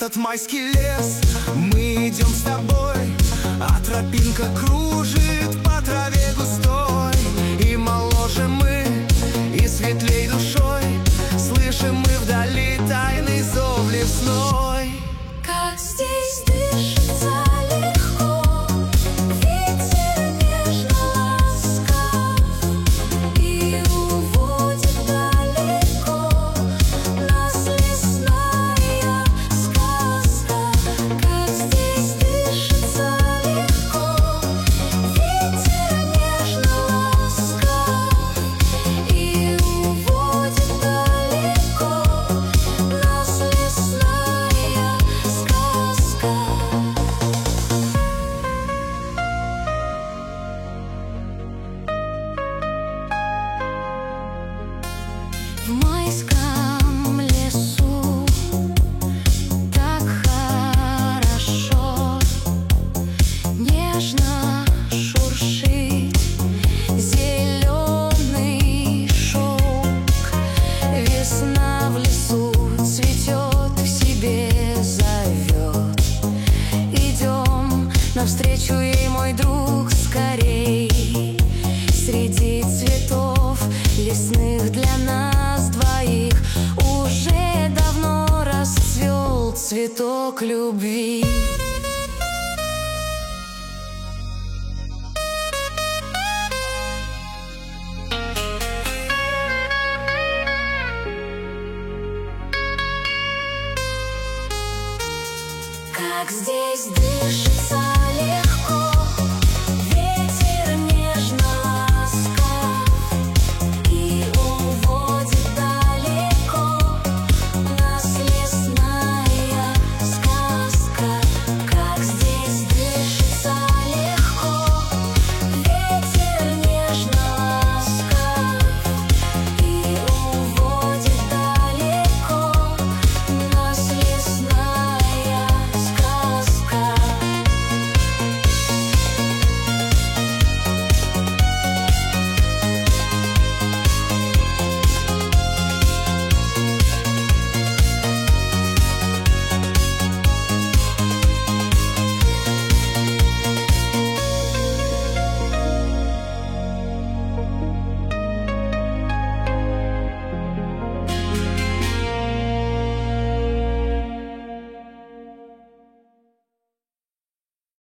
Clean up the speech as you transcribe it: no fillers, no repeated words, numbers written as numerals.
этот майский лес. Мы идем с тобой, а тропинка кружит по траве густой. И моложе мы, и светлей душой слышим мы вдали тайный зов лесной. Как здесь дышится легко, ветер нежно ласкав и уводит далеко нас лесная сказка. Как здесь дышится легко, ветер нежно ласкав и уводит далеко нас лесная сказка. В майском лесу так хорошо, нежно шуршит зеленый шелк. Весна в лесу цветет, к себе зовет. Идем навстречу ей, мой друг, скорей. Среди цветов лесных для нас двоих уже давно расцвел цветок любви. Как здесь дышится легко,